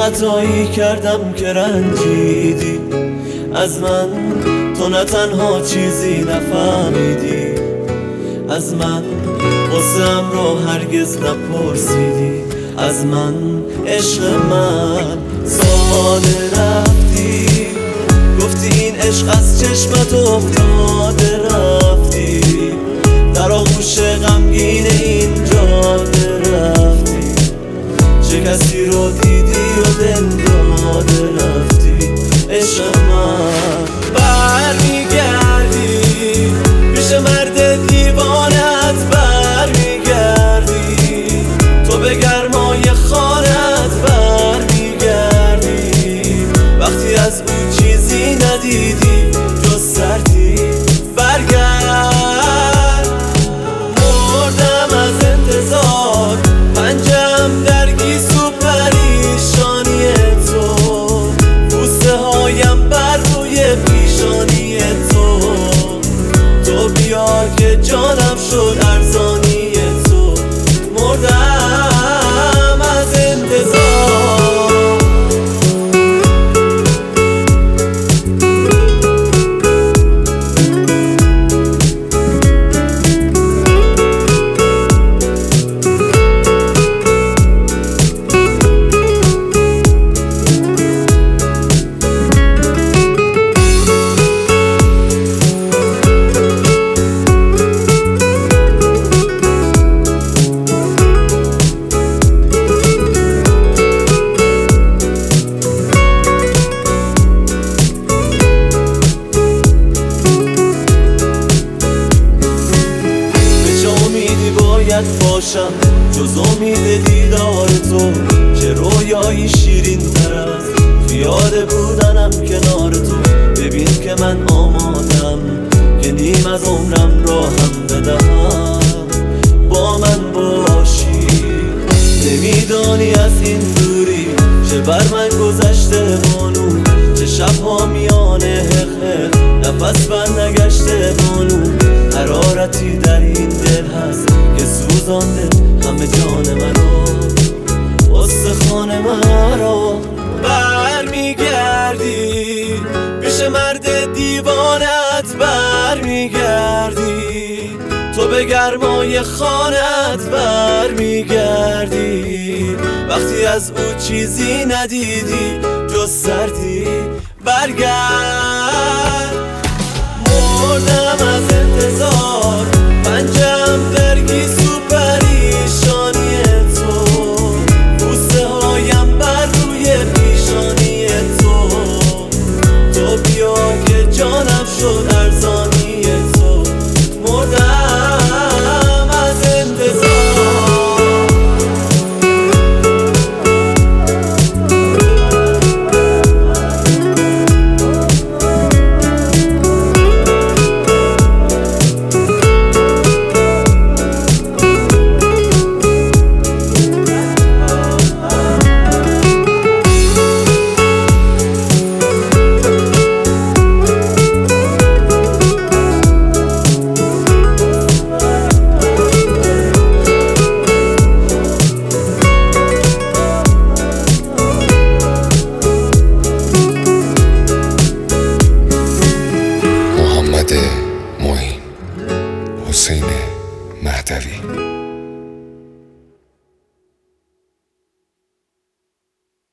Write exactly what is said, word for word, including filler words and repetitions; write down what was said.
خطایی کردم که رنجیدی از من، تو نه تنها چیزی نفهمیدی از من، قصه‌ام رو هرگز نپرسیدی از من. عشق من ساده رفتی، گفتی این عشق از چشمت افتاده رفتی، در آغوش غمگین این جاده رفتی، چه کسی رو دیدی و دل داده رفتی. عشق من برمیگردی پیش مرد دیوانت، برمیگردی تو به گرمای خانت، برمیگردی وقتی از اون چیزی ندیدی جز سردی. برگرد مردم از انتظار، پنجم درگیس و پریشانی تو، بوسه هایم بر روی پیشانی تو، تو بیا که جانم شد ارزانی تو. مردم از انتظار. باشم جز امید دیدار تو، چه رویایی شیرین تر از خیال بودنم کنار تو. ببین که من آمادم که نیم از عمرم را هم بدهم، با من باشی. نمیدانی از این دوری چه بر من گذشته بانو، چه شبها میانه حق حق نفس بر نگشته بانو. حرارتی در این دل هست که سوزانده همه جان منو، استخوان مرا. برمیگردی پیش مرد دیوانت، برمیگردی تو به گرمای خانت، برمیگردی وقتی از او چیزی ندیدی جز سردی. برگرد مردم از انتظار، پنجم درگیس و پریشانی تو، بوسه هایم بر روی پیشانی تو، تو بیا که جانم شد ارزانی تو. مردم از انتظار. حسین مهدوی.